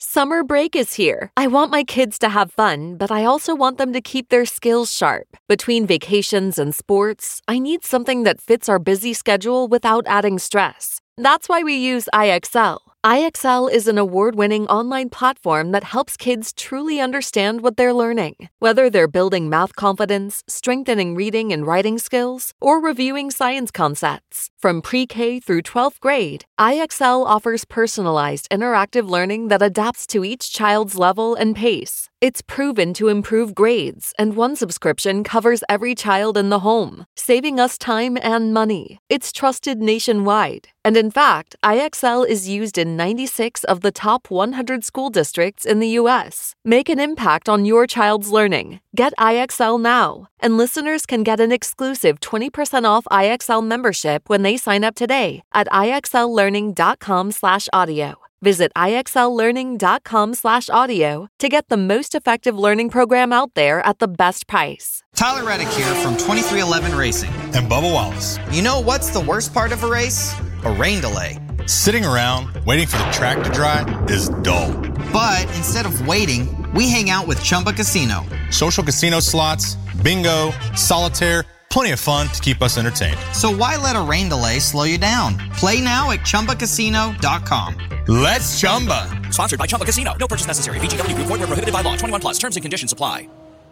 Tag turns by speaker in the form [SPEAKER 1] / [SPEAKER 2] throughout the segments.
[SPEAKER 1] Summer break is here. I want my kids to have fun, but I also want them to keep their skills sharp. Between vacations and sports, I need something that fits our busy schedule without adding stress. That's why we use IXL. IXL is an award-winning online platform that helps kids truly understand what they're learning. Whether they're building math confidence, strengthening reading and writing skills, or reviewing science concepts. From pre-K through 12th grade, IXL offers personalized interactive learning that adapts to each child's level and pace. It's proven to improve grades, and one subscription covers every child in the home, saving us time and money. It's trusted nationwide. And in fact, IXL is used in 96 of the top 100 school districts in the U.S. Make an impact on your child's learning. Get IXL now. And listeners can get an exclusive 20% off IXL membership when they sign up today at IXLlearning.com/audio. Visit IXLlearning.com/audio to get the most effective learning program out there at the best price.
[SPEAKER 2] Tyler Reddick here from 2311 Racing.
[SPEAKER 3] And Bubba Wallace.
[SPEAKER 2] You know what's the worst part of a race? A rain delay.
[SPEAKER 3] Sitting around waiting for the track to dry is dull.
[SPEAKER 2] But instead of waiting, we hang out with Chumba Casino.
[SPEAKER 3] Social casino slots, bingo, solitaire, plenty of fun to keep us entertained.
[SPEAKER 2] So why let a rain delay slow you down? Play now at ChumbaCasino.com.
[SPEAKER 3] Let's Chumba.
[SPEAKER 4] Sponsored by Chumba Casino. No purchase necessary. VGW Group. Void where prohibited by law. 21 plus. Terms and conditions apply.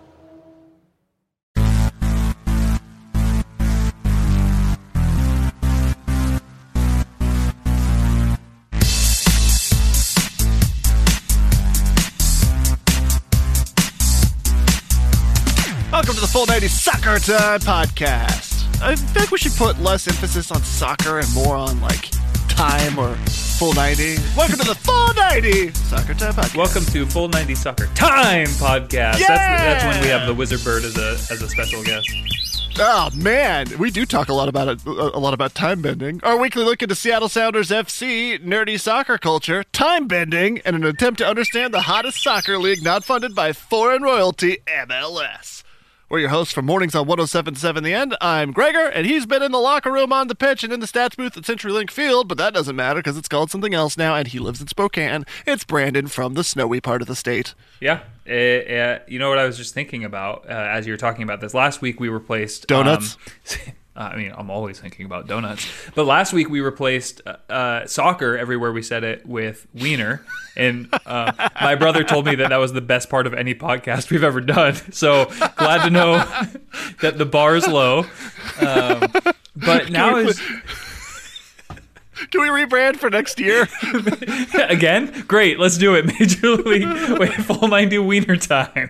[SPEAKER 5] Welcome to the Full 90 Soccer Time podcast. I think we should put less emphasis on soccer and more on, like, time or Full 90. Welcome to the Full 90 Soccer Time podcast.
[SPEAKER 6] Welcome to Full 90 Soccer Time podcast.
[SPEAKER 5] Yeah!
[SPEAKER 6] That's when we have the Wizard Bird as a special guest.
[SPEAKER 5] Oh, man. We do talk a lot about time bending. Our weekly look into Seattle Sounders FC, nerdy soccer culture, time bending, and an attempt to understand the hottest soccer league not funded by foreign royalty, MLS. We're your hosts from Mornings on 107.7 The End. I'm Gregor, and he's been in the locker room, on the pitch, and in the stats booth at CenturyLink Field, but that doesn't matter because it's called something else now, and he lives in Spokane. It's Brandon from the snowy part of the state.
[SPEAKER 6] Yeah. You know what I was just thinking about as you were talking about this? Last week we replaced...
[SPEAKER 5] Donuts?
[SPEAKER 6] I'm always thinking about donuts. But last week we replaced soccer, everywhere we said it, with wiener. And my brother told me that was the best part of any podcast we've ever done. So glad to know that the bar is low. But now is...
[SPEAKER 5] Can we rebrand for next year?
[SPEAKER 6] Again? Great, let's do it. Major League Full 90 Wiener Time.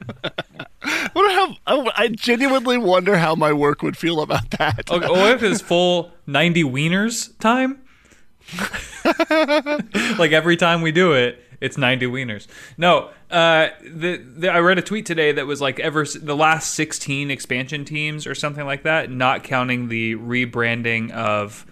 [SPEAKER 5] I genuinely wonder how my work would feel about that.
[SPEAKER 6] Okay, what if it's full 90 wieners time? Like every time we do it, it's 90 wieners. No, I read a tweet today that was like the last 16 expansion teams or something like that, not counting the rebranding of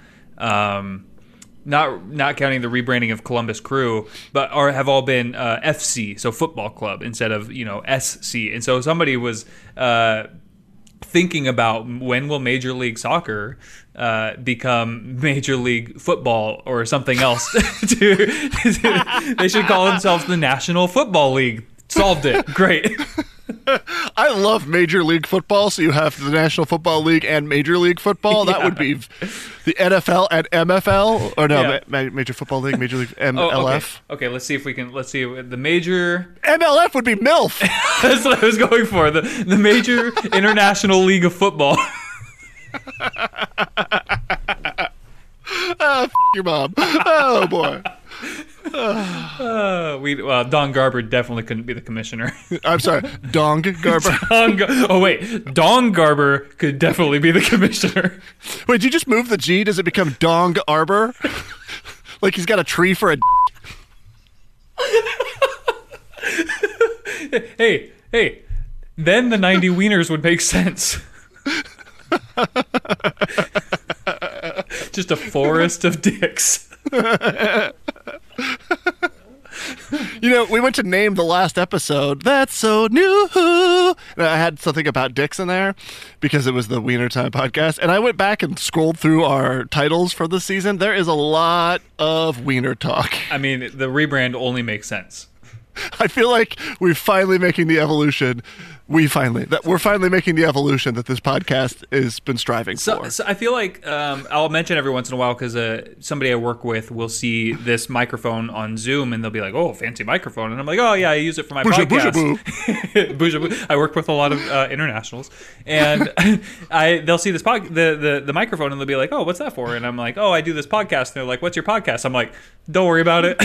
[SPEAKER 6] not counting the rebranding of Columbus Crew, but have all been FC, so football club, instead of SC. And so somebody was thinking about when will Major League Soccer become Major League Football or something else. They should call themselves the National Football League. Solved it. Great.
[SPEAKER 5] I love Major League Football, so you have the National Football League and Major League Football.
[SPEAKER 6] Yeah.
[SPEAKER 5] That would be the NFL and MFL, or no, yeah. Major Football League, Major League MLF.
[SPEAKER 6] Okay, let's see the major...
[SPEAKER 5] MLF would be MILF.
[SPEAKER 6] That's what I was going for, the Major International League of Football.
[SPEAKER 5] Your mom. Oh, boy.
[SPEAKER 6] Don Garber definitely couldn't be the commissioner.
[SPEAKER 5] I'm sorry, Dong Garber.
[SPEAKER 6] Dong Garber could definitely be the commissioner.
[SPEAKER 5] Wait, did you just move the G? Does it become Dong Arbor? Like he's got a tree for a
[SPEAKER 6] Hey, then the 90 wieners would make sense. Just a forest of dicks.
[SPEAKER 5] We went to name the last episode. That's so new. And I had something about dicks in there because it was the Wiener Time podcast. And I went back and scrolled through our titles for the season. There is a lot of wiener talk.
[SPEAKER 6] I mean, the rebrand only makes sense.
[SPEAKER 5] I feel like we're finally making the evolution. We're finally making the evolution that this podcast has been striving for.
[SPEAKER 6] So I feel like I'll mention every once in a while because somebody I work with will see this microphone on Zoom and they'll be like, "Oh, fancy microphone," and I'm like, "Oh yeah, I use it for my podcast." Bouja. I work with a lot of internationals, and they'll see this the microphone and they'll be like, "Oh, what's that for?" And I'm like, "Oh, I do this podcast." And they're like, "What's your podcast?" I'm like, "Don't worry about it."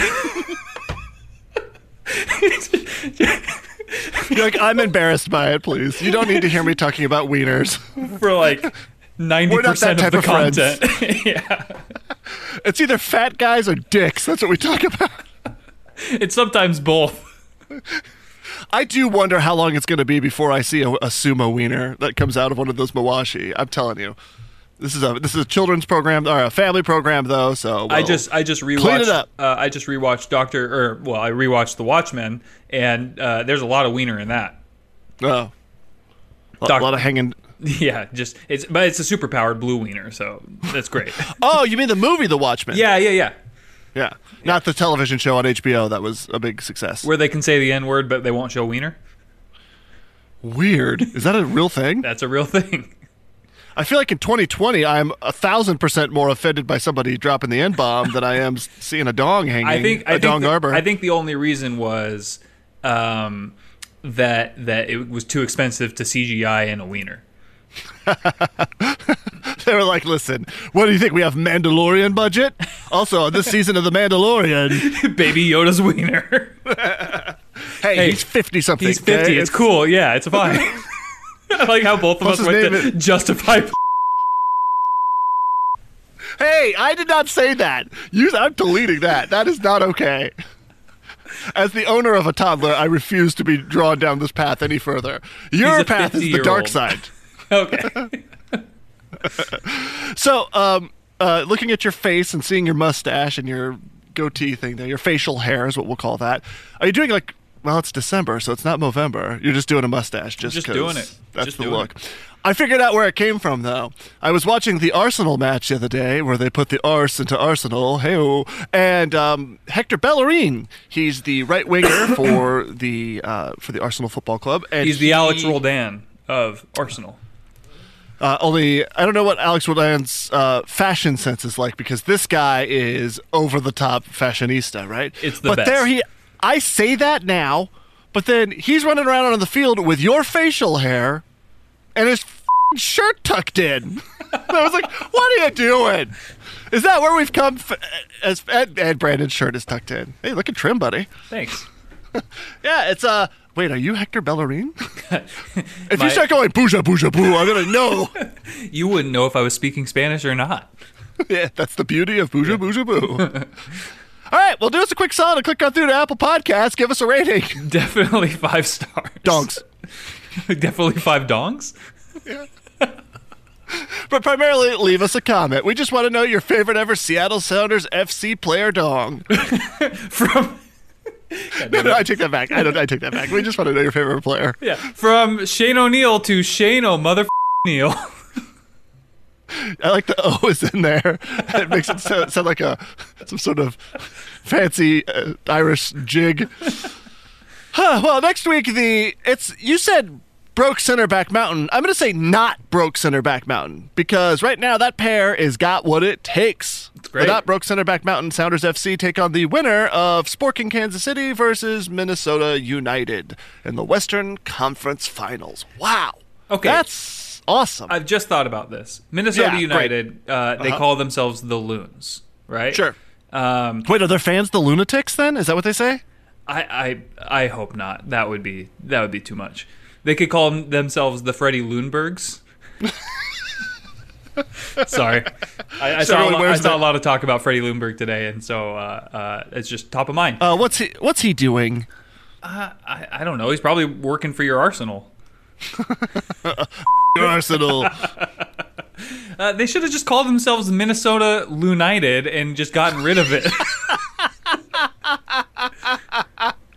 [SPEAKER 5] You're like, I'm embarrassed by it, please. You don't need to hear me talking about wieners.
[SPEAKER 6] For like 90% of the content. Yeah.
[SPEAKER 5] It's either fat guys or dicks. That's what we talk about.
[SPEAKER 6] It's sometimes both.
[SPEAKER 5] I do wonder how long it's going to be before I see a sumo wiener that comes out of one of those mawashi. I'm telling you. This is a children's program or a family program though, so
[SPEAKER 6] I just rewatched.
[SPEAKER 5] Clean it up.
[SPEAKER 6] I just rewatched I rewatched The Watchmen, and there's a lot of wiener in that.
[SPEAKER 5] Oh, a lot of hanging.
[SPEAKER 6] Yeah, but it's a super powered blue wiener, so that's great.
[SPEAKER 5] Oh, you mean the movie The Watchmen?
[SPEAKER 6] Yeah.
[SPEAKER 5] Not the television show on HBO that was a big success.
[SPEAKER 6] Where they can say the N-word, but they won't show wiener.
[SPEAKER 5] Weird. Is that a real thing?
[SPEAKER 6] That's a real thing.
[SPEAKER 5] I feel like in 2020, I'm 1,000% more offended by somebody dropping the N-bomb than I am seeing a dong hanging. Arbor.
[SPEAKER 6] I think the only reason was that it was too expensive to CGI in a wiener.
[SPEAKER 5] They were like, listen, what do you think? We have Mandalorian budget? Also, on this season of The Mandalorian.
[SPEAKER 6] Baby Yoda's wiener.
[SPEAKER 5] hey, he's 50-something.
[SPEAKER 6] He's 50. Okay? It's cool. Yeah, it's fine. I like how both of us went to justify.
[SPEAKER 5] Hey, I did not say that. I'm deleting that. That is not okay. As the owner of a toddler, I refuse to be drawn down this path any further. Your path is the dark side.
[SPEAKER 6] Okay.
[SPEAKER 5] So, looking at your face and seeing your mustache and your goatee thing there, your facial hair is what we'll call that. Are you doing well, it's December, so it's not Movember. You're just doing a mustache just
[SPEAKER 6] doing it.
[SPEAKER 5] That's just the look. I figured out where it came from, though. I was watching the Arsenal match the other day where they put the arse into Arsenal. Hey-oh. And Hector Bellerin, he's the right winger for the Arsenal Football Club. And
[SPEAKER 6] he's the Alex Roldan of Arsenal.
[SPEAKER 5] Only, I don't know what Alex Roldan's fashion sense is like because this guy is over-the-top fashionista, right?
[SPEAKER 6] It's the best.
[SPEAKER 5] I say that now, but then he's running around on the field with your facial hair and his shirt tucked in. I was like, what are you doing? Is that where we've come? And Brandon's shirt is tucked in. Hey, looking trim, buddy.
[SPEAKER 6] Thanks.
[SPEAKER 5] Yeah, it's wait, are you Hector Bellerin? If you start going bouja bouja boo, I'm gonna know.
[SPEAKER 6] You wouldn't know if I was speaking Spanish or not.
[SPEAKER 5] Yeah, that's the beauty of bouja bouja boo. All right, well, do us a quick solid and click on through to Apple Podcasts. Give us a rating.
[SPEAKER 6] Definitely 5 stars.
[SPEAKER 5] Dongs.
[SPEAKER 6] Definitely 5 dongs?
[SPEAKER 5] Yeah. But primarily, leave us a comment. We just want to know your favorite ever Seattle Sounders FC player dong.
[SPEAKER 6] From...
[SPEAKER 5] No, I take that back. I take that back. We just want to know your favorite player.
[SPEAKER 6] Yeah. From Shane O'Neill to Shane O'Neal.
[SPEAKER 5] I like the O is in there. It makes it sound like some sort of fancy Irish jig. Well, next week you said broke center back mountain. I'm going to say not broke center back mountain because right now that pair is got what it takes.
[SPEAKER 6] It's great.
[SPEAKER 5] The not broke center back mountain Sounders FC take on the winner of Sporting Kansas City versus Minnesota United in the Western Conference Finals. Wow.
[SPEAKER 6] Okay.
[SPEAKER 5] That's awesome.
[SPEAKER 6] I've just thought about this. Minnesota United, they call themselves the Loons, right?
[SPEAKER 5] Sure. Wait, are their fans the lunatics then? Is that what they say?
[SPEAKER 6] I hope not. That would be too much. They could call themselves the Freddie Loonbergs. Sorry. I saw a lot of talk about Freddie Loonberg today, and so it's just top of mind.
[SPEAKER 5] What's he doing?
[SPEAKER 6] I don't know. He's probably working for your Arsenal.
[SPEAKER 5] Arsenal.
[SPEAKER 6] They should have just called themselves Minnesota Loonited and just gotten rid of it.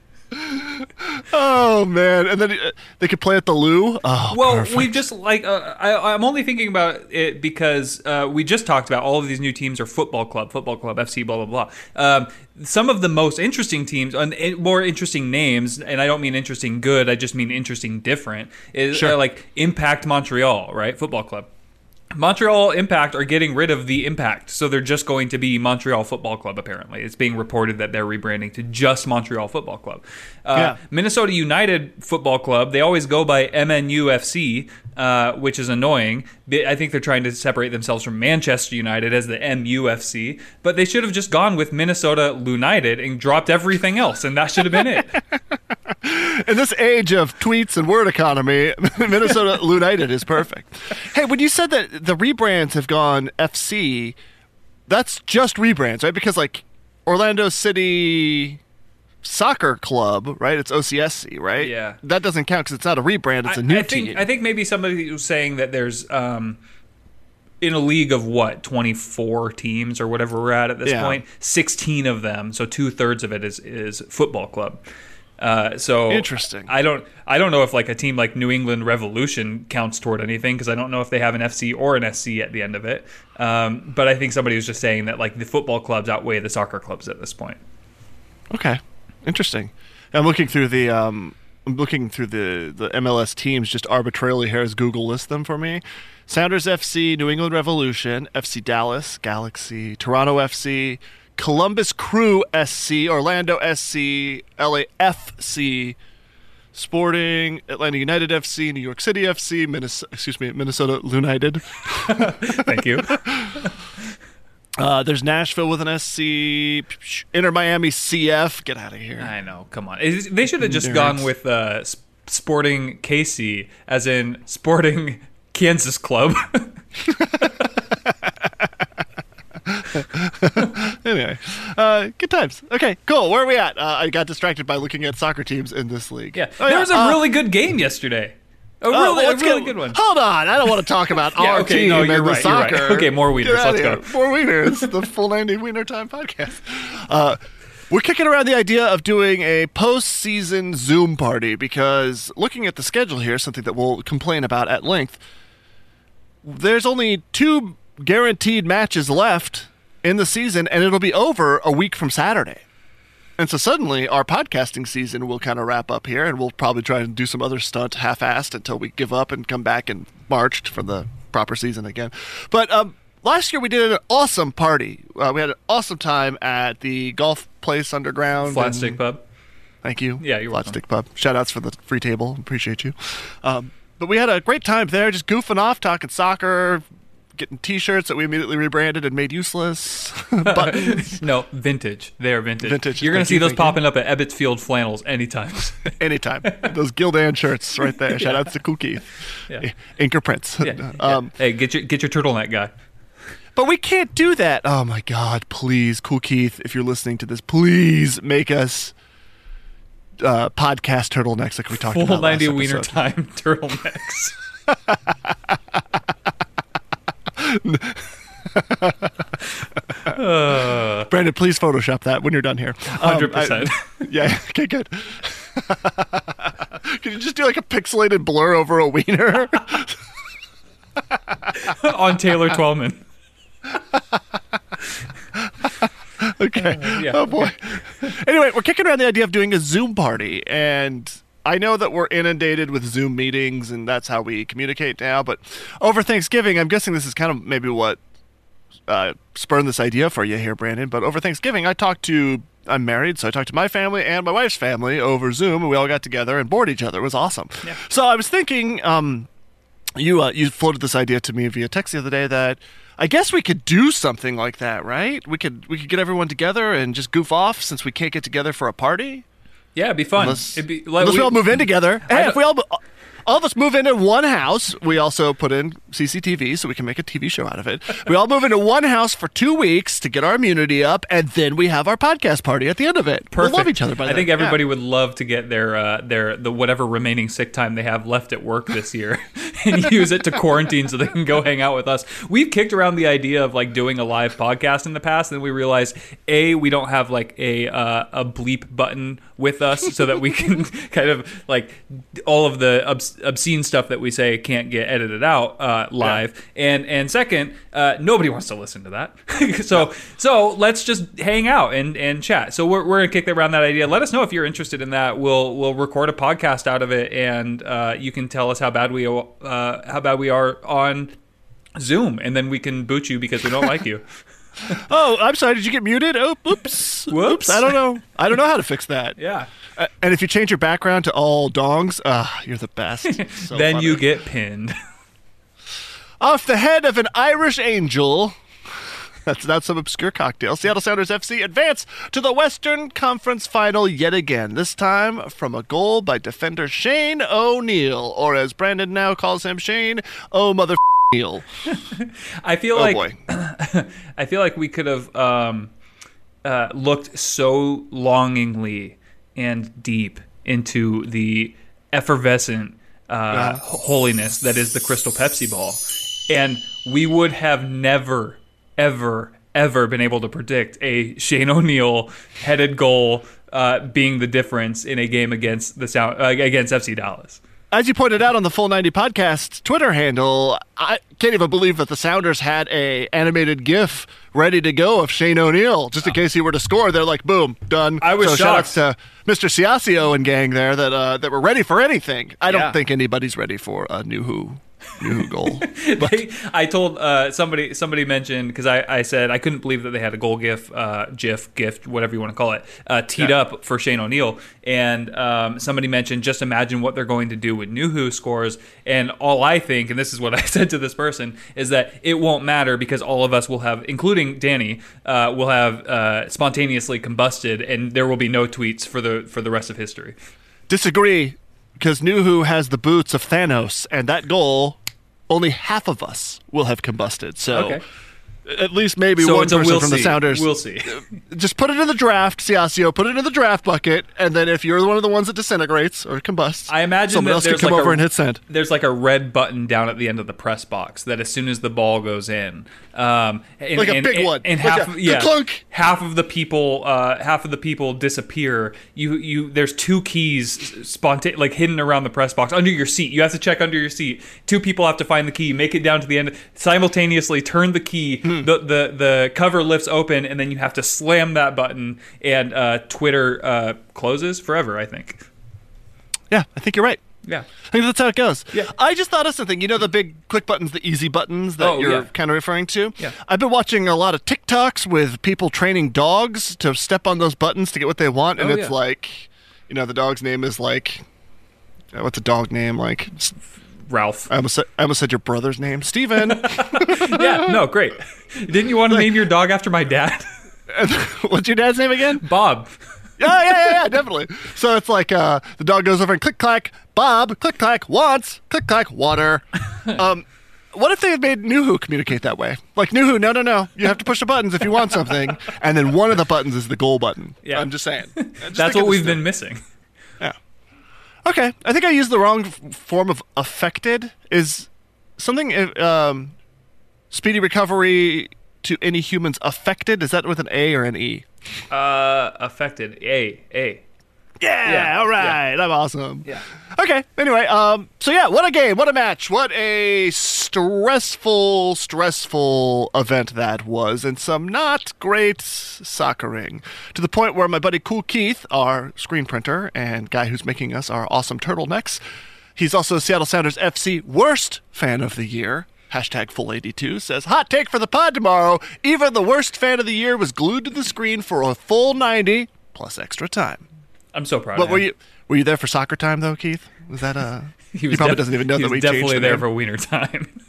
[SPEAKER 5] Oh man! And then they could play at the Lou. Oh,
[SPEAKER 6] well,
[SPEAKER 5] perfect.
[SPEAKER 6] we just I'm only thinking about it because we just talked about all of these new teams are football club FC, blah blah blah. Some of the most interesting teams and more interesting names, and I don't mean interesting good, I just mean interesting different. Is like Impact Montreal, right? Football club. Montreal Impact are getting rid of the Impact, so they're just going to be Montreal Football Club, apparently. It's being reported that they're rebranding to just Montreal Football Club. Minnesota United Football Club, they always go by MNUFC, which is annoying. I think they're trying to separate themselves from Manchester United as the MUFC, but they should have just gone with Minnesota United and dropped everything else, and that should have been it.
[SPEAKER 5] In this age of tweets and word economy, Minnesota United is perfect. Hey, when you said that the rebrands have gone FC, that's just rebrands, right? Because like Orlando City Soccer Club, right? It's OCSC, right?
[SPEAKER 6] Yeah.
[SPEAKER 5] That doesn't count because it's not a rebrand, it's a new team.
[SPEAKER 6] I think maybe somebody was saying that there's in a league of 24 teams or whatever we're at this point, 16 of them, so 2/3 of it is football club. So
[SPEAKER 5] interesting.
[SPEAKER 6] I don't know if like a team like New England Revolution counts toward anything because I don't know if they have an FC or an SC at the end of it. But I think somebody was just saying that like the football clubs outweigh the soccer clubs at this point.
[SPEAKER 5] Okay, interesting. I'm looking through the MLS teams just arbitrarily here as Google lists them for me. Sounders FC, New England Revolution, FC Dallas, Galaxy, Toronto FC, Columbus Crew SC, Orlando SC, LAFC, Sporting, Atlanta United FC, New York City FC, Minnesota United.
[SPEAKER 6] Thank you.
[SPEAKER 5] There's Nashville with an SC, Inter Miami CF. Get out of here.
[SPEAKER 6] I know. Come on. They should have just gone with Sporting KC, as in Sporting Kansas Club.
[SPEAKER 5] Anyway, good times. Okay, cool. Where are we at? I got distracted by looking at soccer teams in this league.
[SPEAKER 6] Yeah, there was a really good game yesterday. A really good one.
[SPEAKER 5] Hold on, I don't want to talk about our team
[SPEAKER 6] no, you're
[SPEAKER 5] and the
[SPEAKER 6] right,
[SPEAKER 5] soccer.
[SPEAKER 6] You're right. Okay, more wieners. Let's go.
[SPEAKER 5] More wieners. The full 90 Wiener Time podcast. We're kicking around the idea of doing a post-season Zoom party because looking at the schedule here, something that we'll complain about at length, there's only 2 guaranteed matches left in the season, and it'll be over a week from Saturday. And so suddenly our podcasting season will kind of wrap up here, and we'll probably try and do some other stunt half-assed until we give up and come back in March for the proper season again. But last year we did an awesome party. We had an awesome time at the golf place underground.
[SPEAKER 6] Flat Stick Pub.
[SPEAKER 5] Thank you.
[SPEAKER 6] Yeah, you're
[SPEAKER 5] Flat
[SPEAKER 6] welcome.
[SPEAKER 5] Stick Pub. Shout-outs for the free table. Appreciate you. But we had a great time there, just goofing off, talking soccer, getting T-shirts that we immediately rebranded and made useless. Buttons.
[SPEAKER 6] No, vintage. They're vintage.
[SPEAKER 5] Vintage.
[SPEAKER 6] You're going to
[SPEAKER 5] Thank
[SPEAKER 6] see
[SPEAKER 5] you,
[SPEAKER 6] those
[SPEAKER 5] thank you.
[SPEAKER 6] popping up at Ebbets Field flannels anytime.
[SPEAKER 5] Anytime. Those Gildan shirts right there. Shout-outs to Cool Keith.
[SPEAKER 6] Yeah.
[SPEAKER 5] Inker Prince.
[SPEAKER 6] Hey, get your turtleneck guy.
[SPEAKER 5] But we can't do that. Oh, my God. Please, Cool Keith, if you're listening to this, please make us podcast turtlenecks like we talked
[SPEAKER 6] Full
[SPEAKER 5] about last
[SPEAKER 6] 90 Wiener
[SPEAKER 5] episode.
[SPEAKER 6] Time turtlenecks.
[SPEAKER 5] Brandon, please Photoshop that when you're done here.
[SPEAKER 6] 100%.
[SPEAKER 5] Yeah, okay, good. Can you just do like a pixelated blur over a wiener?
[SPEAKER 6] On Taylor Twellman.
[SPEAKER 5] Okay.
[SPEAKER 6] Yeah.
[SPEAKER 5] Oh, boy. Anyway, we're kicking around the idea of doing a Zoom party, and I know that we're inundated with Zoom meetings, and that's how we communicate now, but over Thanksgiving, I'm guessing this is kind of maybe what spurred this idea for you here, Brandon, but over Thanksgiving, I'm married, so I talked to my family and my wife's family over Zoom, and we all got together and bored each other. It was awesome. Yeah. So I was thinking, you floated this idea to me via text the other day that I guess we could do something like that, right? We could get everyone together and just goof off since we can't get together for a party.
[SPEAKER 6] Yeah, it'd be fun.
[SPEAKER 5] Unless we all move in together. Hey, if we all of us move into one house, we also put in CCTV so we can make a TV show out of it. We all move into one house for 2 weeks to get our immunity up, and then we have our podcast party at the end of it.
[SPEAKER 6] Perfect.
[SPEAKER 5] We'll love each other by then.
[SPEAKER 6] I think everybody would love to get the whatever remaining sick time they have left at work this year and use it to quarantine so they can go hang out with us. We've kicked around the idea of like doing a live podcast in the past, and then we realized we don't have like a bleep button with us so that we can kind of like all of the obscene stuff that we say can't get edited out live, and second, nobody wants to listen to that. so let's just hang out and chat. So we're gonna kick around that idea. Let us know if you're interested in that. We'll record a podcast out of it, and you can tell us how bad we are on Zoom, and then we can boot you because we don't like you.
[SPEAKER 5] Oh, I'm sorry. Did you get muted? Oh, oops.
[SPEAKER 6] Whoops.
[SPEAKER 5] I don't know. I don't know how to fix that.
[SPEAKER 6] Yeah.
[SPEAKER 5] And if you change your background to all dongs, you're the best. So
[SPEAKER 6] then
[SPEAKER 5] funny.
[SPEAKER 6] you get pinned.
[SPEAKER 5] Off the head of an Irish angel. That's not some obscure cocktail. Seattle Sounders FC advance to the Western Conference Final yet again. This time from a goal by defender Shane O'Neill, or as Brandon now calls him, Shane O'Mother Neil.
[SPEAKER 6] I feel I feel like we could have looked so longingly and deep into the effervescent holiness that is the Crystal Pepsi ball, and we would have never, ever been able to predict a Shane O'Neill headed goal being the difference in a game against against FC Dallas.
[SPEAKER 5] As you pointed out on the Full 90 podcast Twitter handle, I can't even believe that the Sounders had a animated GIF ready to go of Shane O'Neill, just in case he were to score. They're like, boom, done.
[SPEAKER 6] I was shocked.
[SPEAKER 5] Shout out to Mr. Ciascio and gang there that were ready for anything. I don't think anybody's ready for a New goal.
[SPEAKER 6] I told somebody mentioned, because I said I couldn't believe that they had a goal GIF, whatever you want to call it, teed up for Shane O'Neill, and somebody mentioned, just imagine what they're going to do when Nuhu scores, and all I think, and this is what I said to this person, is that it won't matter because all of us will have, including Danny, will have spontaneously combusted, and there will be no tweets for the rest of history.
[SPEAKER 5] Disagree. Because Nuhu has the boots of Thanos, and that goal, only half of us will have combusted. So at least maybe one person from the Sounders.
[SPEAKER 6] We'll see.
[SPEAKER 5] Just put it in the draft, Ciascio. Put it in the draft bucket, and then if you're one of the ones that disintegrates or combusts,
[SPEAKER 6] I imagine
[SPEAKER 5] someone else can come over and hit send.
[SPEAKER 6] There's like a red button down at the end of the press box that as soon as the ball goes in,
[SPEAKER 5] like a big one,
[SPEAKER 6] and
[SPEAKER 5] clunk.
[SPEAKER 6] half of the people disappear. There's two keys like hidden around the press box under your seat. You have to check under your seat. Two people have to find the key, make it down to the end, simultaneously turn the key. The cover lifts open, and then you have to slam that button, and Twitter closes forever, I think.
[SPEAKER 5] Yeah, I think you're right.
[SPEAKER 6] Yeah.
[SPEAKER 5] I think that's how it goes.
[SPEAKER 6] Yeah.
[SPEAKER 5] I just thought of something. You know the big quick buttons, the easy buttons that you're kind of referring to?
[SPEAKER 6] Yeah.
[SPEAKER 5] I've been watching a lot of TikToks with people training dogs to step on those buttons to get what they want, and it's like, the dog's name is like, what's a dog name? Like...
[SPEAKER 6] Ralph.
[SPEAKER 5] I almost said your brother's name. Steven.
[SPEAKER 6] Yeah, no, great. Didn't you want to name your dog after my dad?
[SPEAKER 5] What's your dad's name again?
[SPEAKER 6] Bob.
[SPEAKER 5] Yeah, definitely. So it's like the dog goes over and click-clack, Bob, click-clack, wants, click-clack, water. What if they had made Nuhu communicate that way? Like, Nuhu, no. You have to push the buttons if you want something. And then one of the buttons is the goal button. Yeah. I'm just saying.
[SPEAKER 6] That's what we've been missing.
[SPEAKER 5] Yeah. Okay, I think I used the wrong form of affected. Is something speedy recovery to any humans affected? Is that with an A or an E?
[SPEAKER 6] Affected. A.
[SPEAKER 5] Yeah, all right. Yeah. I'm awesome.
[SPEAKER 6] Yeah.
[SPEAKER 5] Okay, anyway, so yeah, what a game, what a match, what a stressful event that was, and some not great soccering. To the point where my buddy Cool Keith, our screen printer and guy who's making us our awesome turtlenecks, he's also Seattle Sounders FC worst fan of the year. #Full82 says, hot take for the pod tomorrow. Even the worst fan of the year was glued to the screen for a full 90 plus extra time.
[SPEAKER 6] I'm so proud
[SPEAKER 5] of
[SPEAKER 6] him.
[SPEAKER 5] Were you there for soccer time, though, Keith? Was that he probably doesn't even know that we changed the name.
[SPEAKER 6] He was definitely there for wiener time.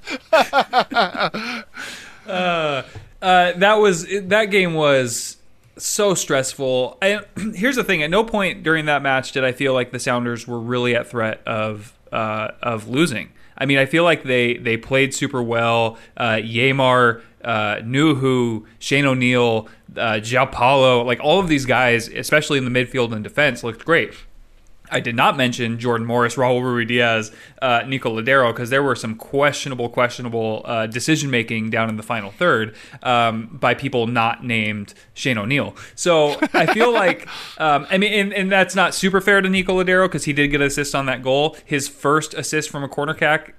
[SPEAKER 6] That game was so stressful. Here's the thing: at no point during that match did I feel like the Sounders were really at threat of losing. I mean, I feel like they played super well. Yamar, Nuhu, Shane O'Neill, João Paulo, like all of these guys, especially in the midfield and defense, looked great. I did not mention Jordan Morris, Raul Ruidiaz, Nico Lodeiro, because there were some questionable decision-making down in the final third by people not named Shane O'Neill. So I feel like, and that's not super fair to Nico Lodeiro because he did get an assist on that goal. His first assist from a corner kick.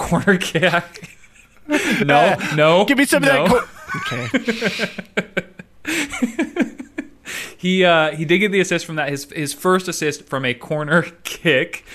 [SPEAKER 6] No.
[SPEAKER 5] Give me some of that. Okay.
[SPEAKER 6] He did get the assist from that. His first assist from a corner kick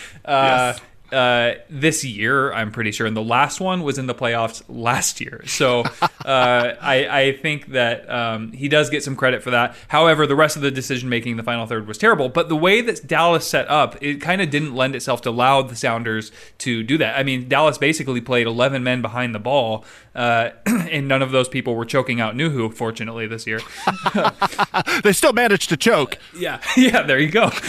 [SPEAKER 6] this year, I'm pretty sure. And the last one was in the playoffs last year. So I think that he does get some credit for that. However, the rest of the decision-making in the final third was terrible. But the way that Dallas set up, it kind of didn't lend itself to allow the Sounders to do that. I mean, Dallas basically played 11 men behind the ball, and none of those people were choking out Nuhu, fortunately, this year.
[SPEAKER 5] They still managed to choke.
[SPEAKER 6] Yeah, there you go.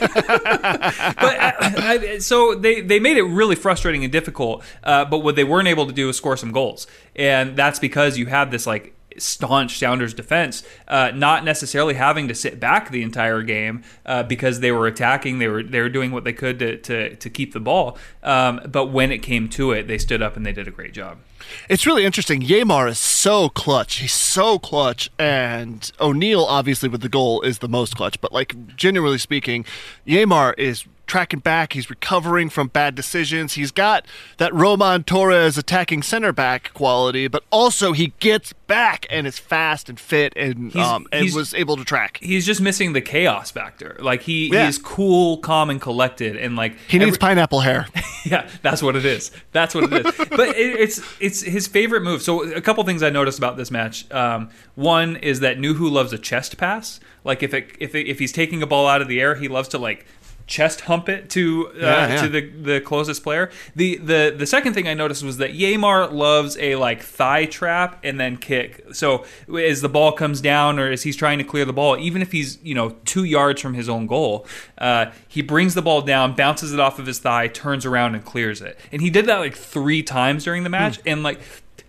[SPEAKER 6] But so they made it really frustrating and difficult. But what they weren't able to do is score some goals, and that's because you have this like staunch Sounders defense, not necessarily having to sit back the entire game because they were attacking. They were doing what they could to keep the ball. But when it came to it, they stood up and they did a great job.
[SPEAKER 5] It's really interesting. Yamar is so clutch. He's so clutch. And O'Neill, obviously, with the goal is the most clutch. But, like, generally speaking, Yamar is tracking back. He's recovering from bad decisions. He's got that Roman Torres attacking center back quality, but also he gets back and is fast and fit and was able to track. He's
[SPEAKER 6] just missing the chaos factor. Like he's cool, calm, and collected, and like
[SPEAKER 5] he needs pineapple hair.
[SPEAKER 6] Yeah, that's what it is. But it's his favorite move. So a couple things I noticed about this match. One is that Nuhu loves a chest pass. Like if he's taking a ball out of the air, he loves to like chest hump it to the closest player. The second thing I noticed was that Yamar loves a like thigh trap and then kick. So as the ball comes down or as he's trying to clear the ball, even if he's 2 yards from his own goal, he brings the ball down, bounces it off of his thigh, turns around and clears it. And he did that like 3 times during the match. And like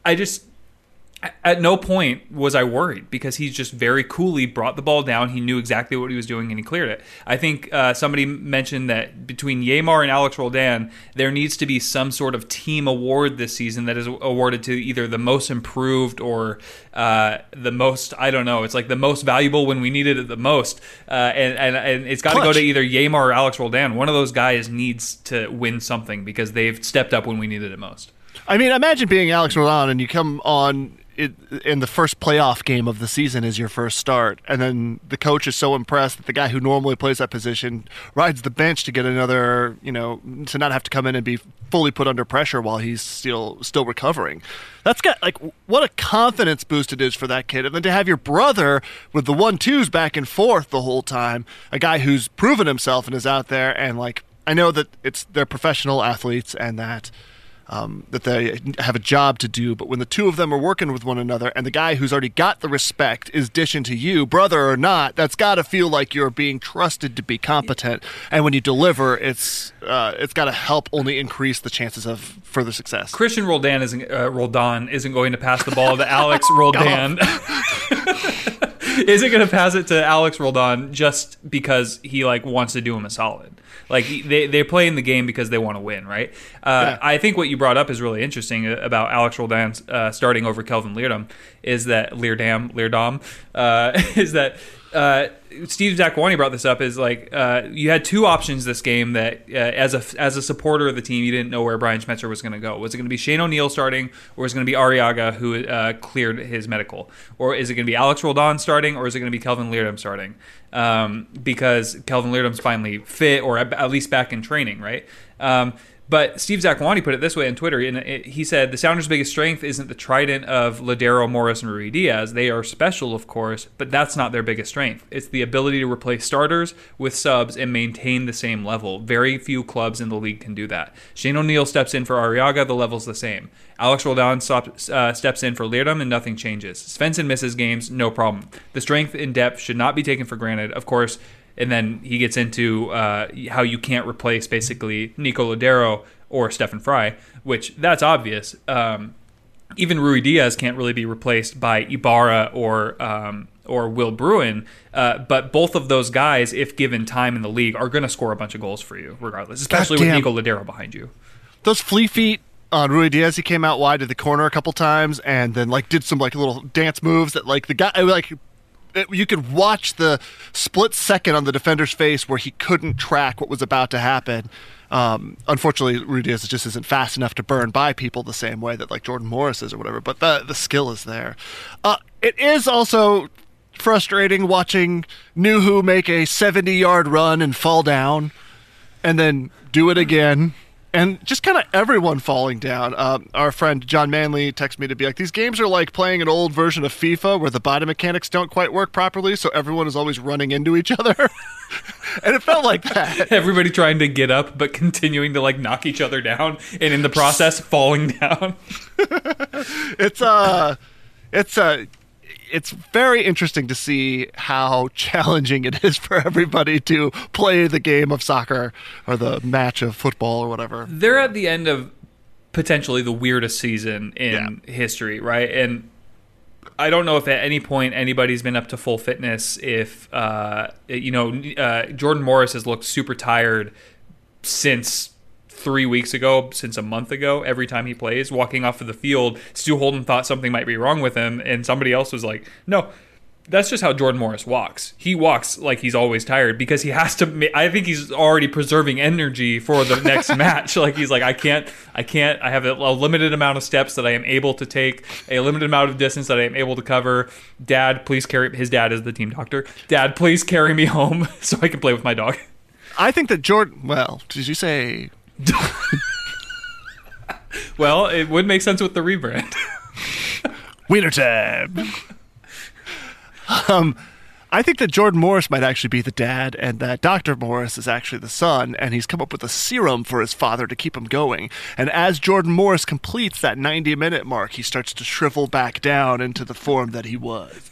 [SPEAKER 6] at no point was I worried because he just very coolly brought the ball down. He knew exactly what he was doing and he cleared it. I think somebody mentioned that between Yamar and Alex Roldan, there needs to be some sort of team award this season that is awarded to either the most improved or the most, I don't know, it's like the most valuable when we needed it the most. And it's got to go to either Yamar or Alex Roldan. One of those guys needs to win something because they've stepped up when we needed it most.
[SPEAKER 5] I mean, imagine being Alex Roldan and you come on in the first playoff game of the season is your first start, and then the coach is so impressed that the guy who normally plays that position rides the bench to get another, to not have to come in and be fully put under pressure while he's still recovering. That's got like what a confidence boost it is for that kid, and then to have your brother with the 1-2s back and forth the whole time, a guy who's proven himself and is out there, and like I know that they're professional athletes and that they have a job to do, but when the two of them are working with one another and the guy who's already got the respect is dishing to you, brother or not, that's got to feel like you're being trusted to be competent. And when you deliver, it's got to help only increase the chances of further success.
[SPEAKER 6] Christian Roldan isn't going to pass the ball to Alex Roldan. Isn't going to pass it to Alex Roldan just because he like wants to do him a solid. Like they're playing the game because they want to win, right? I think what you brought up is really interesting about Alex Roldan starting over Kelvin Leerdam is that Steve Zakuani brought this up is like you had 2 options this game that as a supporter of the team you didn't know where Brian Schmetzer was going to go. Was it going to be Shane O'Neill starting, or is it going to be Arriaga who cleared his medical, or is it going to be Alex Roldan starting, or is it going to be Kelvin Leerdam starting? Because Kelvin Leerdam's finally fit or at least back in training, right? But Steve Zakuani put it this way on Twitter. He said, the Sounders' biggest strength isn't the trident of Ladero, Morris, and Ruidiaz. They are special, of course, but that's not their biggest strength. It's the ability to replace starters with subs and maintain the same level. Very few clubs in the league can do that. Shane O'Neill steps in for Arriaga, the level's the same. Alex Roldan steps in for Leerdam, and nothing changes. Svensson misses games, no problem. The strength in depth should not be taken for granted, of course. And then he gets into how you can't replace basically Nico Ladero or Stefan Fry, which that's obvious. Even Ruidiaz can't really be replaced by Ibarra or Will Bruin. But both of those guys, if given time in the league, are going to score a bunch of goals for you regardless, especially with Nico Ladero behind you.
[SPEAKER 5] Those flea feet on Ruidiaz, he came out wide to the corner a couple times and then did some little dance moves that the guy you could watch the split second on the defender's face where he couldn't track what was about to happen. Unfortunately, Ruidiaz just isn't fast enough to burn by people the same way that Jordan Morris is or whatever, but the skill is there. It is also frustrating watching Nuhu make a 70-yard run and fall down and then do it again. And just kind of everyone falling down. Our friend John Manley texted me to be like, these games are like playing an old version of FIFA where the body mechanics don't quite work properly, so everyone is always running into each other. And it felt like that.
[SPEAKER 6] Everybody trying to get up, but continuing to knock each other down, and in the process falling down.
[SPEAKER 5] It's very interesting to see how challenging it is for everybody to play the game of soccer or the match of football or whatever.
[SPEAKER 6] They're at the end of potentially the weirdest season in history, right? And I don't know if at any point anybody's been up to full fitness. If Jordan Morris has looked super tired since 3 weeks ago, since a month ago, every time he plays, walking off of the field. Stu Holden thought something might be wrong with him, and somebody else was like, no, that's just how Jordan Morris walks. He walks like he's always tired because he has to. I think he's already preserving energy for the next match. He's like, I can't. I have a limited amount of steps that I am able to take, a limited amount of distance that I am able to cover. Dad, please carry. His dad is the team doctor. Dad, please carry me home so I can play with my dog.
[SPEAKER 5] I think that Jordan. Well, did you say?
[SPEAKER 6] Well, it would make sense with the rebrand.
[SPEAKER 5] Wiener tab. I think that Jordan Morris might actually be the dad and that Dr. Morris is actually the son, and he's come up with a serum for his father to keep him going. And as Jordan Morris completes that 90-minute mark, he starts to shrivel back down into the form that he was.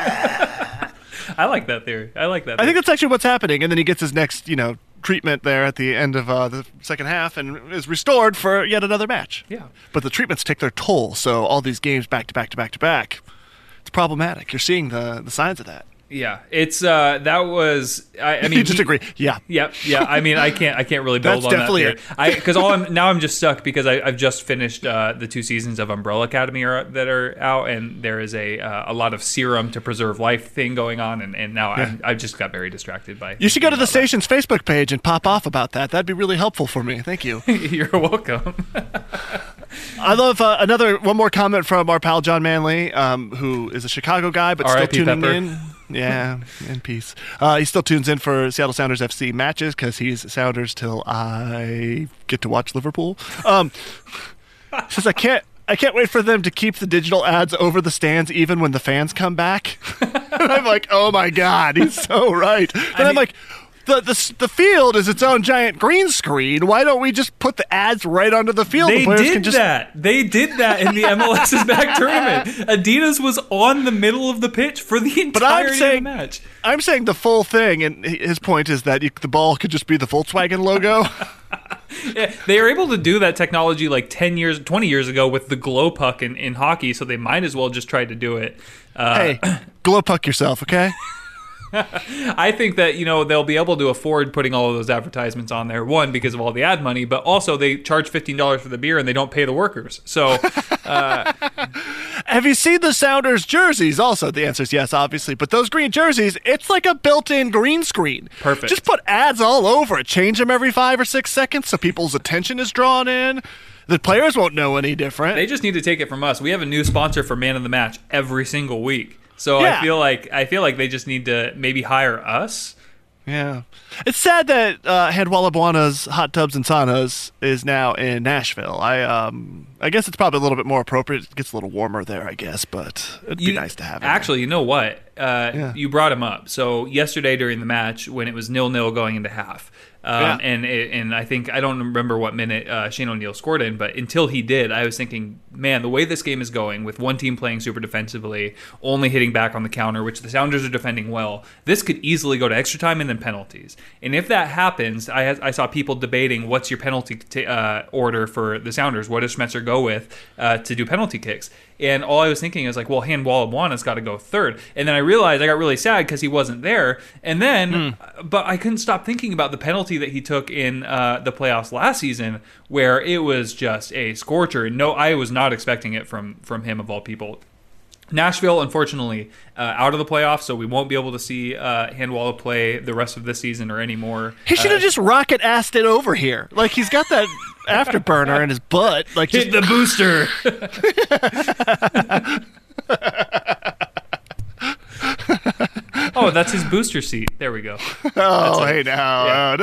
[SPEAKER 6] I like that theory. I think
[SPEAKER 5] that's actually what's happening. And then he gets his next, treatment there at the end of the second half and is restored for yet another match.
[SPEAKER 6] Yeah.
[SPEAKER 5] But the treatments take their toll, so all these games back to back to back to back, it's problematic. You're seeing the signs of that.
[SPEAKER 6] Yeah, it's that was. I mean,
[SPEAKER 5] you just agree. Yeah.
[SPEAKER 6] Yeah. I mean, I can't really build
[SPEAKER 5] That's
[SPEAKER 6] on
[SPEAKER 5] definitely
[SPEAKER 6] that. Because I'm just stuck because I've just finished the 2 seasons of Umbrella Academy that are out, and there is a lot of serum to preserve life thing going on, and now I've just got very distracted by.
[SPEAKER 5] You should go to the station's Facebook page and pop off about that. That'd be really helpful for me. Thank you.
[SPEAKER 6] You're welcome.
[SPEAKER 5] I love one more comment from our pal John Manley, who is a Chicago guy but still tuning in. Yeah, in peace. He still tunes in for Seattle Sounders FC matches because he's Sounders till I get to watch Liverpool. Says I can't wait for them to keep the digital ads over the stands even when the fans come back. And I'm like, oh my God, he's so right. And I'm like, the field is its own giant green screen. Why don't we just put the ads right onto the field?
[SPEAKER 6] They did that. They did that in the MLS's back tournament. Adidas was on the middle of the pitch for the entirety of the match.
[SPEAKER 5] I'm saying the full thing, and his point is that the ball could just be the Volkswagen logo.
[SPEAKER 6] Yeah, they were able to do that technology 20 years ago with the glow puck in hockey, so they might as well just try to do it.
[SPEAKER 5] Hey, glow puck yourself, okay?
[SPEAKER 6] I think that they'll be able to afford putting all of those advertisements on there. One, because of all the ad money, but also they charge $15 for the beer and they don't pay the workers. So,
[SPEAKER 5] have you seen the Sounders jerseys? Also, the answer is yes, obviously. But those green jerseys, it's like a built-in green screen.
[SPEAKER 6] Perfect.
[SPEAKER 5] Just put ads all over it. Change them every 5 or 6 seconds so people's attention is drawn in. The players won't know any different.
[SPEAKER 6] They just need to take it from us. We have a new sponsor for Man of the Match every single week. So
[SPEAKER 5] yeah.
[SPEAKER 6] I feel like they just need to maybe hire us
[SPEAKER 5] Yeah. It's sad that Handwalla Hot Tubs and Saunas is now in Nashville. I guess it's probably a little bit more appropriate. It gets a little warmer there, I guess, but it'd be nice to have it.
[SPEAKER 6] Actually, you know what? You brought him up. So yesterday during the match, when it was 0-0 going into half, and I think, I don't remember what minute Shane O'Neill scored in, but until he did, I was thinking, man, the way this game is going, with one team playing super defensively, only hitting back on the counter, which the Sounders are defending well, this could easily go to extra time and then penalties. And if that happens, I saw people debating what's your penalty order for the Sounders. What does Schmetzer go with to do penalty kicks? And all I was thinking is like, well, Handwalla-Bwana's got to go third. And then I realized I got really sad because he wasn't there. And then, but I couldn't stop thinking about the penalty that he took in the playoffs last season, where it was just a scorcher. No, I was not expecting it from him, of all people. Nashville, unfortunately, out of the playoffs, so we won't be able to see Handwalla play the rest of this season or any more.
[SPEAKER 5] He should have just rocket-assed it over here. Like, he's got that afterburner in his butt. Like,
[SPEAKER 6] hit the booster. Oh, that's his booster seat. There we go.
[SPEAKER 5] Oh, hey now.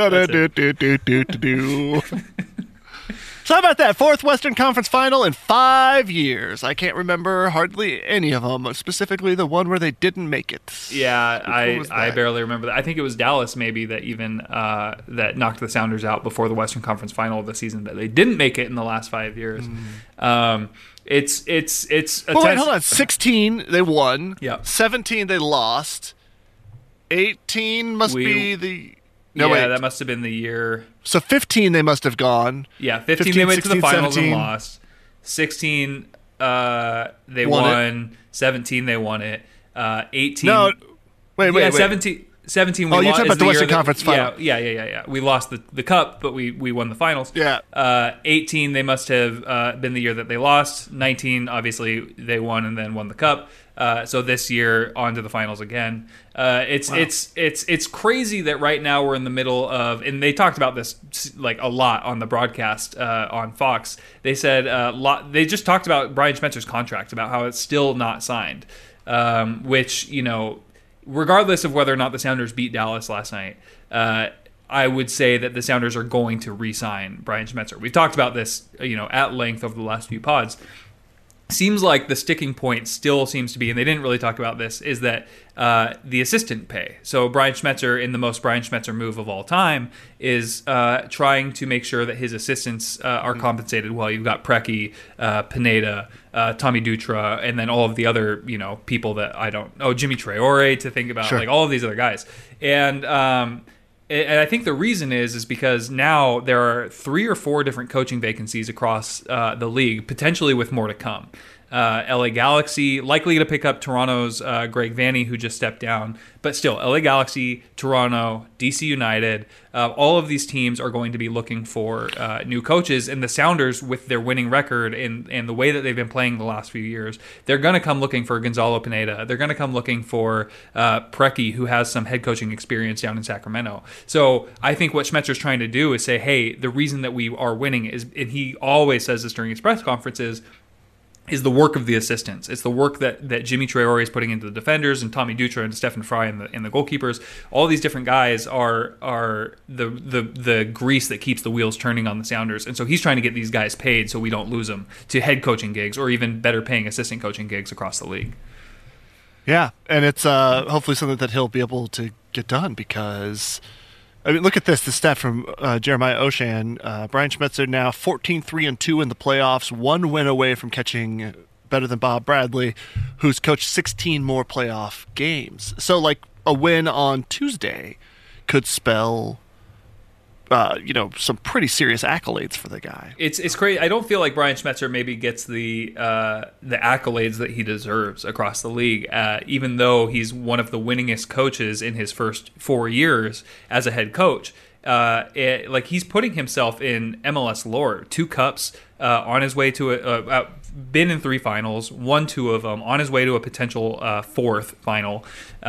[SPEAKER 5] Yeah, So how about that? Fourth Western Conference Final in 5 years. I can't remember hardly any of them, specifically the one where they didn't make it.
[SPEAKER 6] Yeah, I barely remember that. I think it was Dallas maybe that even that knocked the Sounders out before the Western Conference Final of the season, that they didn't make it in the last 5 years. It's
[SPEAKER 5] wait, hold on. 16 they won.
[SPEAKER 6] Yep.
[SPEAKER 5] 17 they lost. 18 must be the... No,
[SPEAKER 6] yeah,
[SPEAKER 5] wait.
[SPEAKER 6] that must have been the year.
[SPEAKER 5] So 15 they must have gone.
[SPEAKER 6] Yeah, 15 they went to the finals 17. And lost. 16 they won. 17 they won it. 18.
[SPEAKER 5] No, wait.
[SPEAKER 6] 17 we
[SPEAKER 5] you're
[SPEAKER 6] lost.
[SPEAKER 5] talking about the Western Conference Final.
[SPEAKER 6] Yeah. We lost the cup, but we won the finals.
[SPEAKER 5] Yeah.
[SPEAKER 6] 18 they must have been the year that they lost. 19 obviously they won and then won the cup. So this year on to the finals again. It's crazy that right now we're in the middle of, and they talked about this like a lot on the broadcast on Fox. They said they just talked about Brian Schmetzer's contract, about how it's still not signed, which, you know, regardless of whether or not the Sounders beat Dallas last night, I would say that the Sounders are going to re-sign Brian Schmetzer. We've talked about this, you know, at length over the last few pods. Seems like the sticking point still seems to be, and they didn't really talk about this, is that the assistant pay. So Brian Schmetzer, in the most Brian Schmetzer move of all time, is trying to make sure that his assistants are compensated well. You've got Preki, Pineda, Tommy Dutra, and then all of the other, you know, people that I don't know, Jimmy Traore to think about, like all of these other guys. And I think the reason is because now there are 3 or 4 different coaching vacancies across the league, potentially with more to come. LA Galaxy, likely to pick up Toronto's Greg Vanney, who just stepped down. But still, LA Galaxy, Toronto, DC United, all of these teams are going to be looking for new coaches. And the Sounders, with their winning record and the way that they've been playing the last few years, they're going to come looking for Gonzalo Pineda. They're going to come looking for Preki, who has some head coaching experience down in Sacramento. So I think what Schmetzer's trying to do is say, hey, the reason that we are winning is, and he always says this during his press conferences, is the work of the assistants. It's the work that Jimmy Traore is putting into the defenders, and Tommy Dutra and Stephen Fry and the goalkeepers. All these different guys are the grease that keeps the wheels turning on the Sounders. And so he's trying to get these guys paid so we don't lose them to head coaching gigs or even better paying assistant coaching gigs across the league.
[SPEAKER 5] Yeah, and it's hopefully something that he'll be able to get done, because I mean, look at this stat from Jeremiah Oshan. Brian Schmetzer now 14-3-2 in the playoffs, 1 win away from catching better than Bob Bradley, who's coached 16 more playoff games. So, like, a win on Tuesday could spell, some pretty serious accolades for the guy.
[SPEAKER 6] It's crazy. I don't feel like Brian Schmetzer maybe gets the accolades that he deserves across the league, even though he's one of the winningest coaches in his first 4 years as a head coach. He's putting himself in MLS lore. 2 cups, on his way to been in 3 finals, won 2 of them, on his way to a potential 4th final.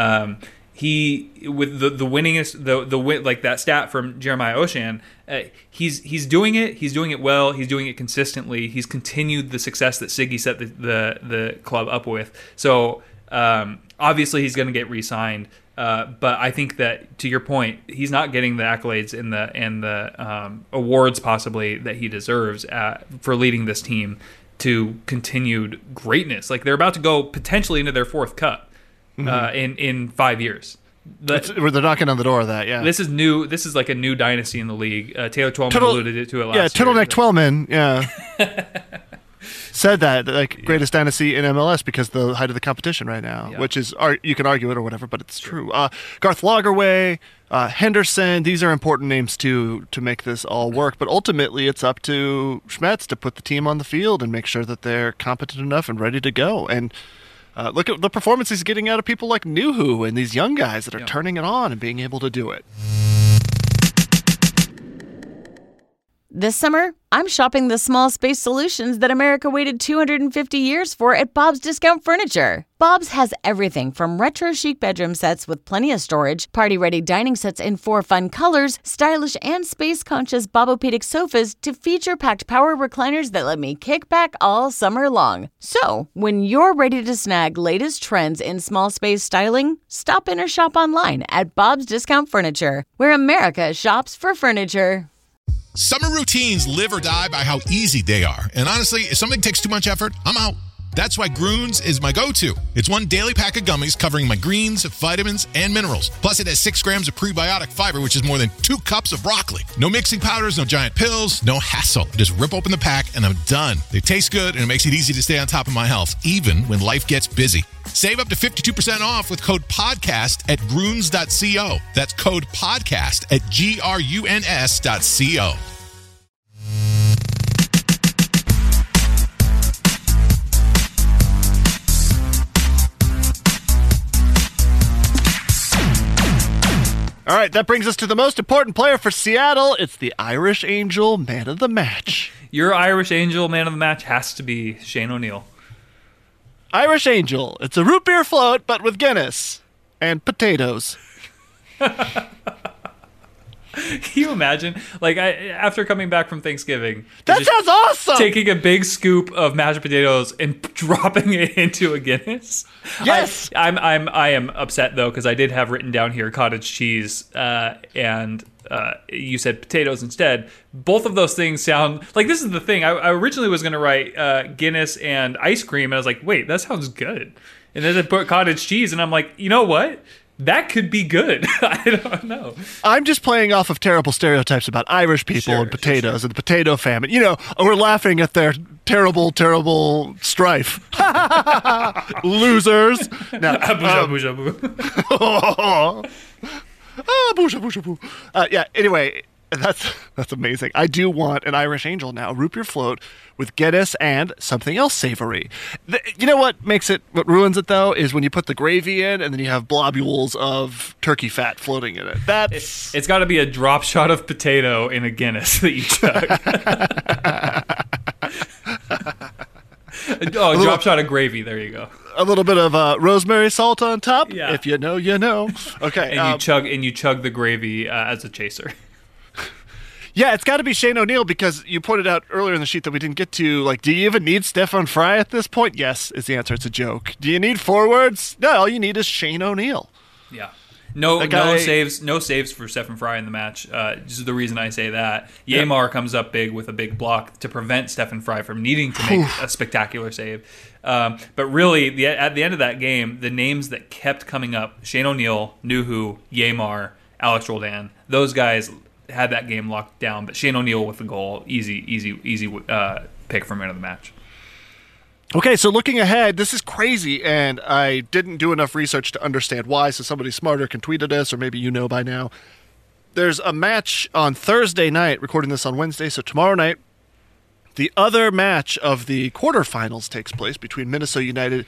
[SPEAKER 6] He, with the winningest, the win, like that stat from Jeremiah Oshan, he's doing it. He's doing it well. He's doing it consistently. He's continued the success that Siggy set the club up with. So Obviously, he's going to get re-signed, but I think that, to your point, he's not getting the accolades and the awards possibly that he deserves for leading this team to continued greatness. Like, they're about to go potentially into their 4th cup in 5 years.
[SPEAKER 5] They're knocking on the door of that. Yeah,
[SPEAKER 6] this is new. This is like a new dynasty in the league. Taylor Twellman alluded to it last year.
[SPEAKER 5] Turtleneck Twellman. Yeah. Said that, like, greatest dynasty in MLS because the height of the competition right now, which is, you can argue it or whatever, but it's true. Garth Lagerwey, Henderson, these are important names to make this all work, but ultimately it's up to Schmetz to put the team on the field and make sure that they're competent enough and ready to go. And look at the performance he's getting out of people like Nuhu and these young guys that are turning it on and being able to do it.
[SPEAKER 7] This summer, I'm shopping the small space solutions that America waited 250 years for at Bob's Discount Furniture. Bob's has everything from retro chic bedroom sets with plenty of storage, party-ready dining sets in 4 fun colors, stylish and space-conscious Bobopedic sofas to feature-packed power recliners that let me kick back all summer long. So, when you're ready to snag latest trends in small space styling, stop in or shop online at Bob's Discount Furniture, where America shops for furniture.
[SPEAKER 8] Summer routines live or die by how easy they are. And honestly, if something takes too much effort, I'm out. That's why Grüns is my go-to. It's one daily pack of gummies covering my greens, vitamins, and minerals. Plus, it has 6 grams of prebiotic fiber, which is more than 2 cups of broccoli. No mixing powders, no giant pills, no hassle. Just rip open the pack, and I'm done. They taste good, and it makes it easy to stay on top of my health, even when life gets busy. Save up to 52% off with code PODCAST at Grüns.co. That's code PODCAST at GRUNS.co.
[SPEAKER 5] All right, that brings us to the most important player for Seattle. It's the Irish Angel man of the match.
[SPEAKER 6] Your Irish Angel man of the match has to be Shane O'Neill.
[SPEAKER 5] Irish Angel. It's a root beer float, but with Guinness and potatoes.
[SPEAKER 6] Can you imagine? Like, after coming back from Thanksgiving,
[SPEAKER 5] that sounds awesome.
[SPEAKER 6] Taking a big scoop of mashed potatoes and dropping it into a Guinness.
[SPEAKER 5] Yes,
[SPEAKER 6] I am upset though, because I did have written down here cottage cheese, and you said potatoes instead. Both of those things sound like, this is the thing. I originally was going to write Guinness and ice cream, and I was like, wait, that sounds good. And then I put cottage cheese, and I'm like, you know what? That could be good. I don't know.
[SPEAKER 5] I'm just playing off of terrible stereotypes about Irish people and potatoes and the potato famine. You know, we're laughing at their terrible, terrible strife. Losers. Now, yeah, anyway, that's amazing. I do want an Irish Angel now, a root beer float with Guinness and something else savory. You know what ruins it though, is when you put the gravy in and then you have globules of turkey fat floating in it.
[SPEAKER 6] It's got to be a drop shot of potato in a Guinness that you chug. Drop shot of gravy. There you go.
[SPEAKER 5] A little bit of rosemary salt on top.
[SPEAKER 6] Yeah.
[SPEAKER 5] If you know, you know. Okay.
[SPEAKER 6] And you chug the gravy as a chaser.
[SPEAKER 5] Yeah, it's got to be Shane O'Neill, because you pointed out earlier in the sheet that we didn't get to, like, do you even need Stefan Fry at this point? Yes, is the answer. It's a joke. Do you need forwards? No, all you need is Shane O'Neill.
[SPEAKER 6] Yeah. No saves for Stefan Fry in the match. This is the reason I say that. Yamar comes up big with a big block to prevent Stefan Fry from needing to make a spectacular save. But really, at the end of that game, the names that kept coming up, Shane O'Neill, Nuhu, Yamar, Alex Roldan, those guys had that game locked down. But Shane O'Neill with the goal, easy pick for man of the match.
[SPEAKER 5] Okay, so looking ahead, this is crazy, and I didn't do enough research to understand why, so somebody smarter can tweet at us, or maybe you know by now. There's a match on Thursday night, recording this on Wednesday, so tomorrow night, the other match of the quarterfinals takes place between Minnesota United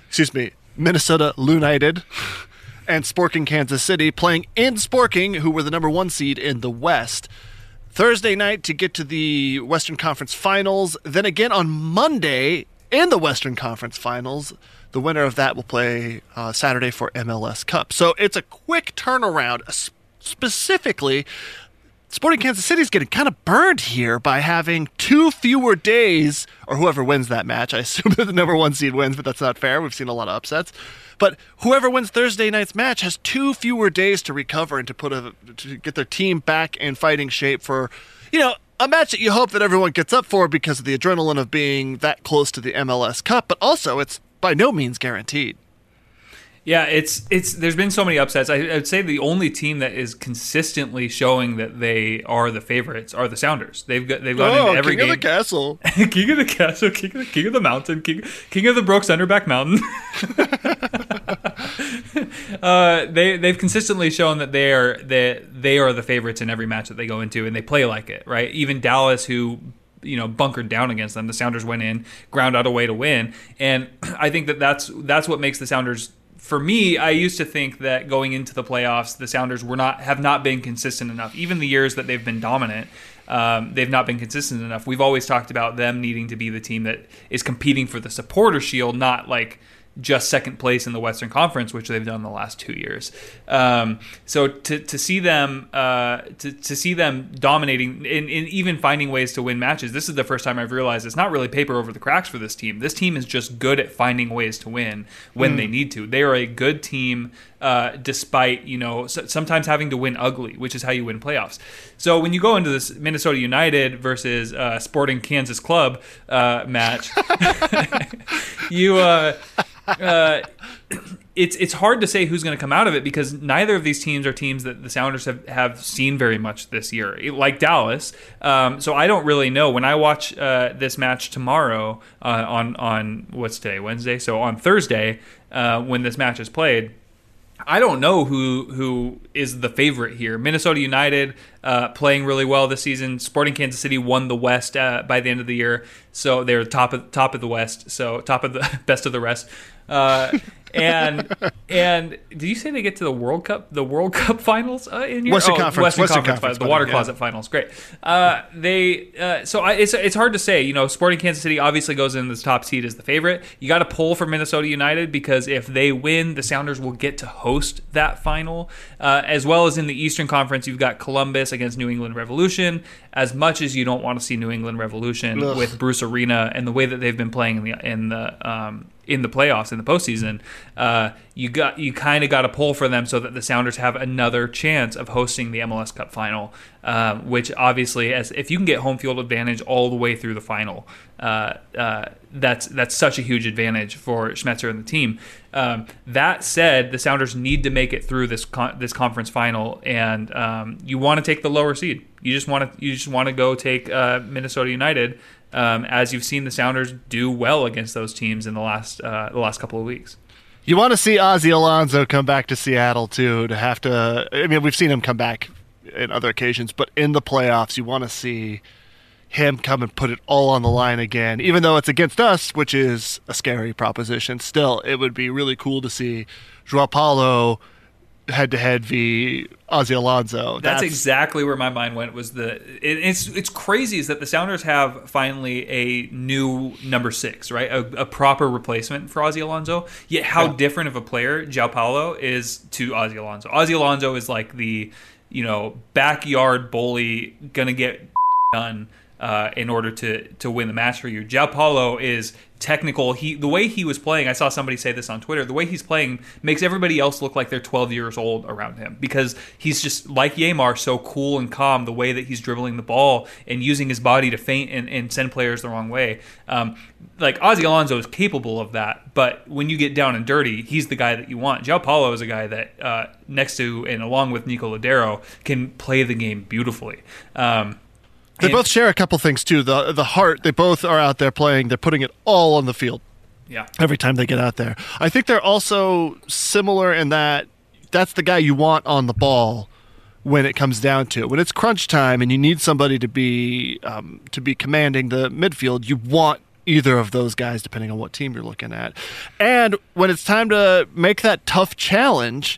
[SPEAKER 5] and Sporking Kansas City, playing in Sporking, who were the number 1 seed in the West. Thursday night to get to the Western Conference Finals. Then again on Monday in the Western Conference Finals. The winner of that will play Saturday for MLS Cup. So it's a quick turnaround. Specifically, Sporting Kansas City's getting kind of burned here by having 2 fewer days, or whoever wins that match. I assume that the number 1 seed wins, but that's not fair. We've seen a lot of upsets. But whoever wins Thursday night's match has 2 fewer days to recover and to get their team back in fighting shape for, a match that you hope that everyone gets up for because of the adrenaline of being that close to the MLS Cup. But also, it's by no means guaranteed.
[SPEAKER 6] Yeah, it's there's been so many upsets. I would say the only team that is consistently showing that they are the favorites are the Sounders. They've gone into every game.
[SPEAKER 5] King of the castle.
[SPEAKER 6] King of the castle, king of the mountain, king of the Brooks Underback Mountain. They've consistently shown that they are the favorites in every match that they go into, and they play like it, right? Even Dallas, who bunkered down against them, the Sounders went in, ground out a way to win, and I think that's what makes the Sounders. For me, I used to think that going into the playoffs, the Sounders have not been consistent enough. Even the years that they've been dominant, they've not been consistent enough. We've always talked about them needing to be the team that is competing for the Supporter Shield, not like just second place in the Western Conference, which they've done the last 2 years. So to see them dominating and even finding ways to win matches, this is the first time I've realized it's not really paper over the cracks for this team. This team is just good at finding ways to win when they need to. They are a good team, despite sometimes having to win ugly, which is how you win playoffs. So when you go into this Minnesota United versus Sporting Kansas Club match, it's hard to say who's going to come out of it because neither of these teams are teams that the Sounders have seen very much this year, like Dallas. So I don't really know. When I watch this match tomorrow on what's today, Wednesday? So on Thursday, when this match is played, I don't know who is the favorite here. Minnesota United playing really well this season. Sporting Kansas City won the West by the end of the year, so they're top of the West. So top of the best of the rest. And did you say they get to the World Cup finals in your
[SPEAKER 5] Western Conference
[SPEAKER 6] finals, the water closet finals? Great. It's hard to say. Sporting Kansas City obviously goes in this top seed as the favorite. You got to pull for Minnesota United because if they win, the Sounders will get to host that final, as well as in the Eastern Conference. You've got Columbus against New England Revolution. As much as you don't want to see New England Revolution with Bruce Arena and the way that they've been playing in the playoffs, in the postseason, you kind of got to pull for them so that the Sounders have another chance of hosting the MLS Cup final, which obviously, if you can get home field advantage all the way through the final, that's such a huge advantage for Schmetzer and the team. That said, the Sounders need to make it through this conference final, and you want to take the lower seed. You just want to go take Minnesota United. As you've seen the Sounders do well against those teams in the last couple of weeks.
[SPEAKER 5] You want to see Ozzie Alonso come back to Seattle, too, we've seen him come back in other occasions, but in the playoffs, you want to see him come and put it all on the line again, even though it's against us, which is a scary proposition. Still, it would be really cool to see João Paulo head-to-head v. Ozzie Alonso.
[SPEAKER 6] That's exactly where my mind went. It's crazy is that the Sounders have finally a new number 6, right? A proper replacement for Ozzie Alonso. Yet how different of a player João Paulo is to Ozzie Alonso. Ozzie Alonso is like the backyard bully gonna get done in order to win the match for you. João Paulo is technical. The way he was playing, I saw somebody say this on Twitter, the way he's playing makes everybody else look like they're 12 years old around him because he's just, like Yeimar, so cool and calm, the way that he's dribbling the ball and using his body to feint and send players the wrong way. Like Ozzie Alonso is capable of that, but when you get down and dirty, he's the guy that you want. João Paulo is a guy that next to and along with Nico Lodeiro can play the game beautifully.
[SPEAKER 5] They both share a couple things, too. The heart, they both are out there playing. They're putting it all on the field every time they get out there. I think they're also similar in that that's the guy you want on the ball when it comes down to it. When it's crunch time and you need somebody to be commanding the midfield, you want either of those guys, depending on what team you're looking at. And when it's time to make that tough challenge,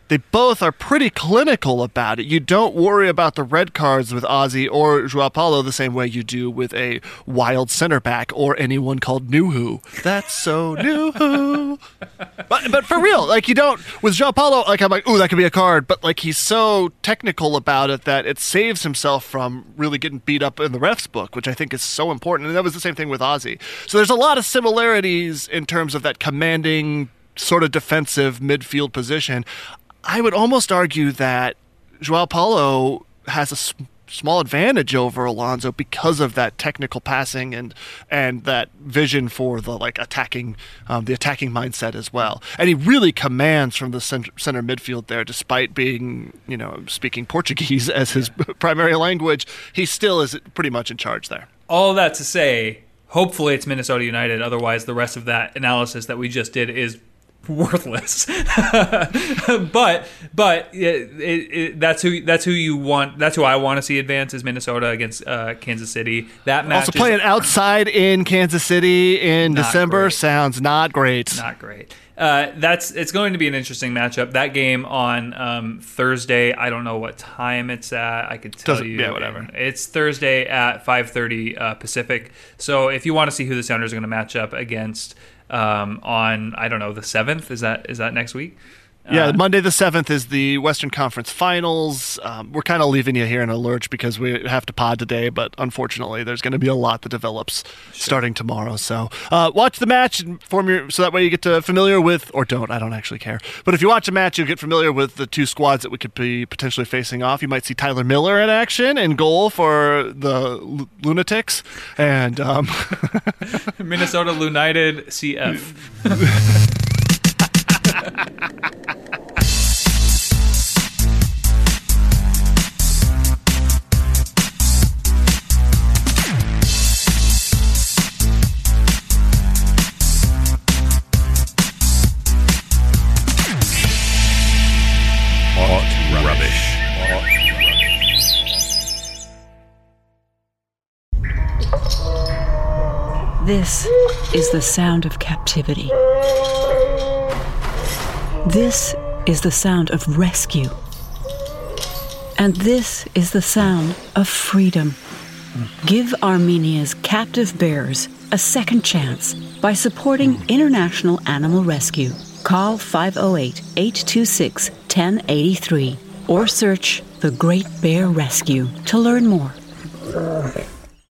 [SPEAKER 5] they both are pretty clinical about it. You don't worry about the red cards with Ozzy or Joao Paulo the same way you do with a wild center back or anyone called Nuhu. That's so Nuhu. But for real, like, you don't, with Joao Paulo, like, I'm like, ooh, that could be a card, but like, he's so technical about it that it saves himself from really getting beat up in the ref's book, which I think is so important. And that was the same thing with Ozzy. So there's a lot of similarities in terms of that commanding sort of defensive midfield position. I would almost argue that Joao Paulo has a small advantage over Alonso because of that technical passing and that vision for the attacking mindset as well. And he really commands from the center midfield there, despite being, speaking Portuguese as his primary language. He still is pretty much in charge there.
[SPEAKER 6] All that to say, hopefully it's Minnesota United. Otherwise, the rest of that analysis that we just did is worthless. but that's who you want. That's who I want to see advance is Minnesota against Kansas City. That match
[SPEAKER 5] also playing outside in Kansas City in December great. Sounds not great.
[SPEAKER 6] Not great. It's going to be an interesting matchup. That game on Thursday. I don't know what time it's at. I could tell you.
[SPEAKER 5] Yeah, whatever.
[SPEAKER 6] It's Thursday at 5:30 Pacific. So if you want to see who the Sounders are going to match up against on, I don't know, the 7th, is that next week?
[SPEAKER 5] Yeah, Monday the 7th is the Western Conference Finals. We're kind of leaving you here in a lurch because we have to pod today, but unfortunately there's going to be a lot that develops starting tomorrow. So watch the match and so that way you get familiar with, or don't, I don't actually care. But if you watch a match, you'll get familiar with the two squads that we could be potentially facing off. You might see Tyler Miller in action in goal for the Lunatics. And
[SPEAKER 6] Minnesota United CF.
[SPEAKER 9] This is the sound of captivity. This is the sound of rescue. And this is the sound of freedom. Give Armenia's captive bears a second chance by supporting International Animal Rescue. Call 508-826-1083 or search The Great Bear Rescue to learn more.